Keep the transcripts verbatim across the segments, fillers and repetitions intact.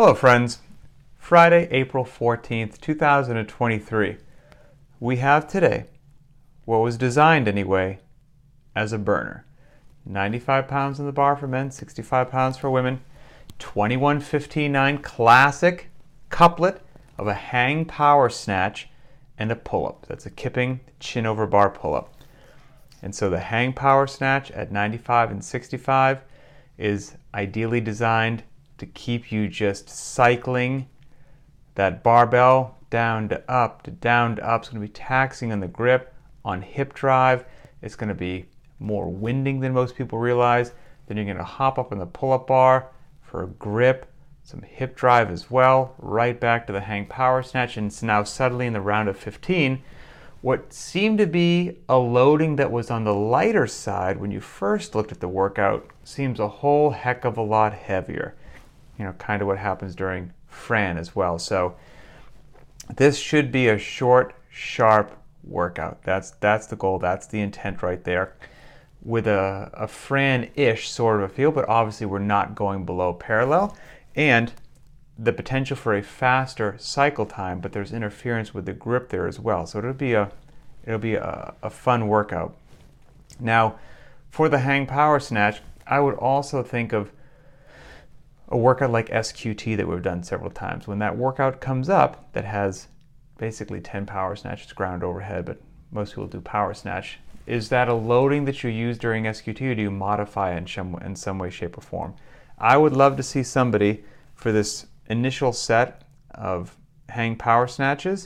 Hello friends, Friday, April fourteenth, two thousand twenty-three. We have today what was designed anyway as a burner. ninety-five pounds in the bar for men, sixty-five pounds for women. twenty-one fifteen nine classic couplet of a hang power snatch and a pull-up. That's a kipping chin over bar pull-up. And so the hang power snatch at ninety-five and sixty-five is ideally designed to keep you just cycling that barbell down to up to down to up. It's going to be taxing on the grip. On hip drive, it's going to be more winding than most people realize. Then you're going to hop up on the pull-up bar for a grip, some hip drive as well, right back to the hang power snatch. And so now suddenly in the round of fifteen, what seemed to be a loading that was on the lighter side when you first looked at the workout seems a whole heck of a lot heavier. You know, kind of what happens during Fran as well. So this should be a short, sharp workout. That's that's the goal. That's the intent right there. With a, a Fran-ish sort of a feel, but obviously we're not going below parallel. And the potential for a faster cycle time, but there's interference with the grip there as well. So it'll be a it'll be a, a fun workout. Now, for the hang power snatch, I would also think of a workout like S Q T that we've done several times. When that workout comes up that has basically ten power snatches ground overhead, but most people do power snatch, is that a loading that you use during S Q T, or do you modify it in some, in some way, shape, or form? I would love to see somebody for this initial set of hang power snatches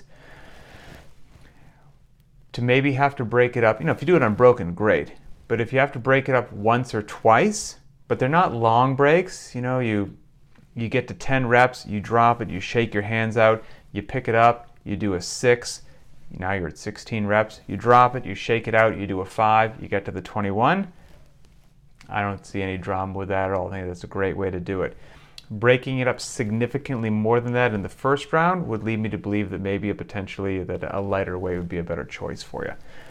to maybe have to break it up. You know, if you do it unbroken, great. But if you have to break it up once or twice, but they're not long breaks, you know, you you get to ten reps, you drop it, you shake your hands out, you pick it up, you do a six, now you're at sixteen reps, you drop it, you shake it out, you do a five, you get to the twenty-one. I don't see any drama with that at all. I think that's a great way to do it. Breaking it up significantly more than that in the first round would lead me to believe that maybe a potentially that a lighter weight would be a better choice for you.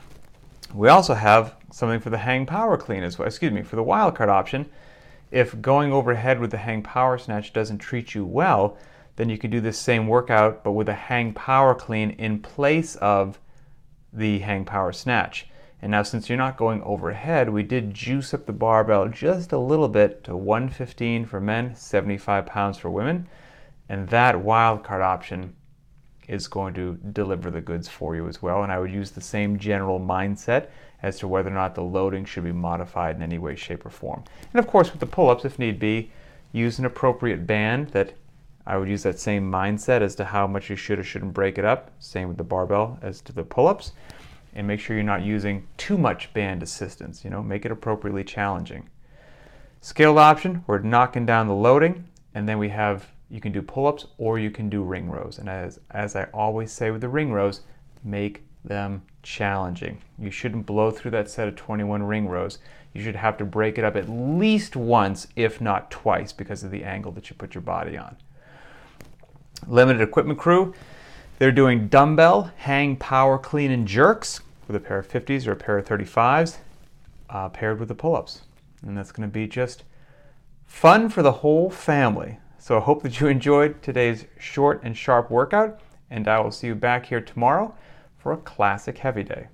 We also have something for the hang power clean as well, excuse me, for the wildcard option. If going overhead with the hang power snatch doesn't treat you well, then you can do this same workout but with a hang power clean in place of the hang power snatch. And now since you're not going overhead, we did juice up the barbell just a little bit to one fifteen for men, seventy-five pounds for women. And that wildcard option is going to deliver the goods for you as well. And I would use the same general mindset as to whether or not the loading should be modified in any way, shape, or form. And of course, with the pull-ups, if need be, use an appropriate band. That I would use that same mindset as to how much you should or shouldn't break it up. Same with the barbell as to the pull-ups. And make sure you're not using too much band assistance. You know, make it appropriately challenging. Scaled option, we're knocking down the loading, and then we have, you can do pull-ups or you can do ring rows. And as, as I always say with the ring rows, make them challenging. You shouldn't blow through that set of twenty-one ring rows. You should have to break it up at least once, if not twice, because of the angle that you put your body on. Limited equipment crew, they're doing dumbbell, hang, power, clean, and jerks with a pair of fifties or a pair of thirty-fives uh, paired with the pull-ups. And that's going to be just fun for the whole family. So I hope that you enjoyed today's short and sharp workout, and I will see you back here tomorrow for a classic heavy day.